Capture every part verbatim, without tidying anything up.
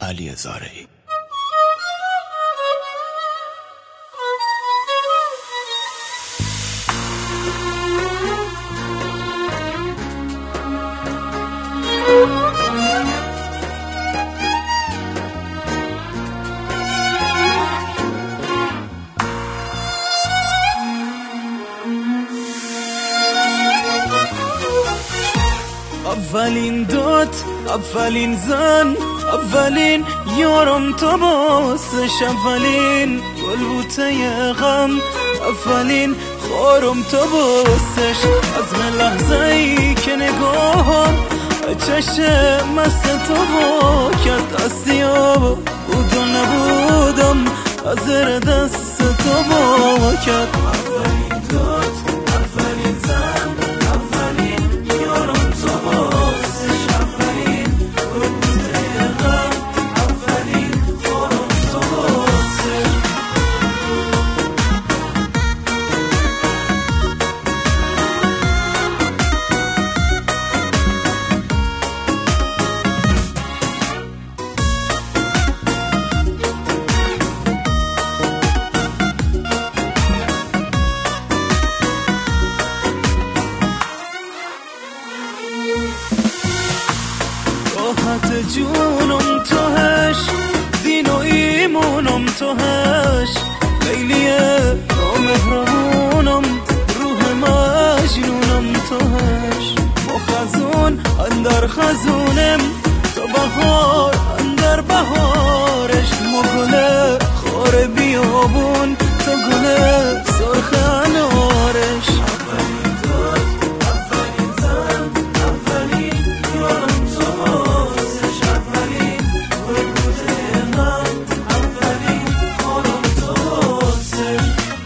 علی زارعی. اولین دوت، اولین زن، اولین یارم تو باستش، اولین گل بوته غم، اولین خارم تو باستش. از من لحظه ای که نگاهم چشم مست تو با کرد، دستیاب بود و نبودم از زیر دست تو با کرد. اولین دوت، اولین زن، اولین یارم تو باستش، اولین گل بوته غم، اولین خارم تو باستش. راحت جونم توهش، دین و ایمونم توهش، لیلیه نامهربونم، روح مجنونم توهش. ما خزون اندر خزونم، تو بهار اندر بهارش، ما گله خار بیابون، تو گله سرخ انارش. اولین دوت، اولین زن، اولین یارم تو باستش، اولین گل بوته غم، اولین خارم تو باستش.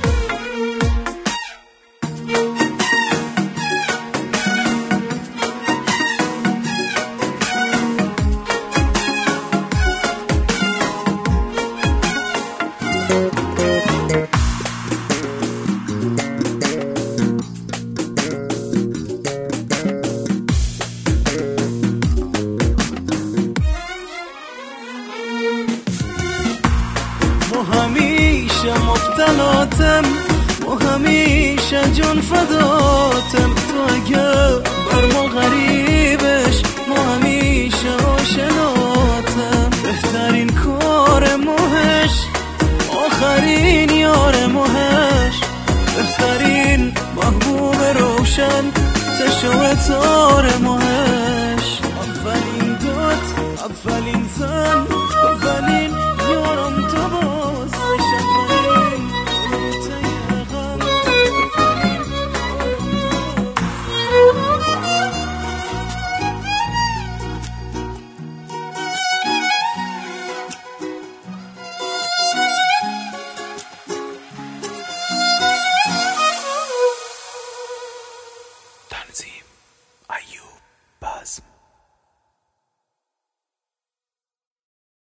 ما همیشه مبتلاتم، ما همیشه جون فداتم، تو اگه بر ما غریبش، ما همیشه آشناتم. بهترین کار موهش، آخرین یار موهش، بهترین محبوب روشن، تشو تار موهش. اولین دوت، اولین زن، اولین